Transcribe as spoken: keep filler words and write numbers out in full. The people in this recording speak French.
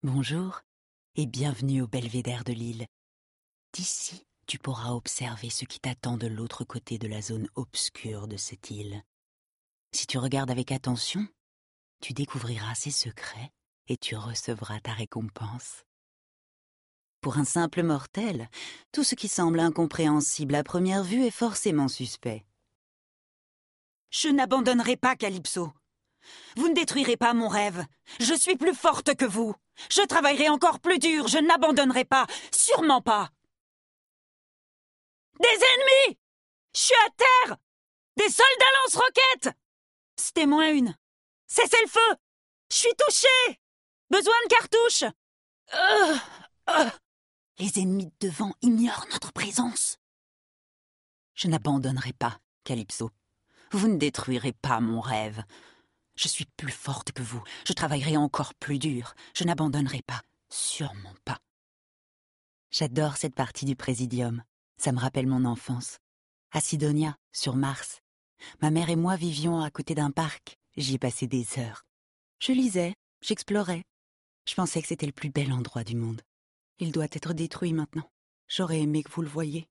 Bonjour et bienvenue au belvédère de l'île. D'ici, tu pourras observer ce qui t'attend de l'autre côté de la zone obscure de cette île. Si tu regardes avec attention, tu découvriras ses secrets et tu recevras ta récompense. Pour un simple mortel, tout ce qui semble incompréhensible à première vue est forcément suspect. Je n'abandonnerai pas, Calypso. Vous ne détruirez pas mon rêve. Je suis plus forte que vous. Je travaillerai encore plus dur. Je n'abandonnerai pas. Sûrement pas. Des ennemis! Je suis à terre! Des soldats lance-roquettes! C'était moins une. Cessez le feu! Je suis touché! Besoin de cartouches! Euh, euh. Les ennemis de devant ignorent notre présence. Je n'abandonnerai pas, Calypso. Vous ne détruirez pas mon rêve. Je suis plus forte que vous. Je travaillerai encore plus dur. Je n'abandonnerai pas. Sûrement pas. J'adore cette partie du Présidium. Ça me rappelle mon enfance. À Sidonia, sur Mars. Ma mère et moi vivions à côté d'un parc. J'y ai passé des heures. Je lisais, j'explorais. Je pensais que c'était le plus bel endroit du monde. Il doit être détruit maintenant. J'aurais aimé que vous le voyiez.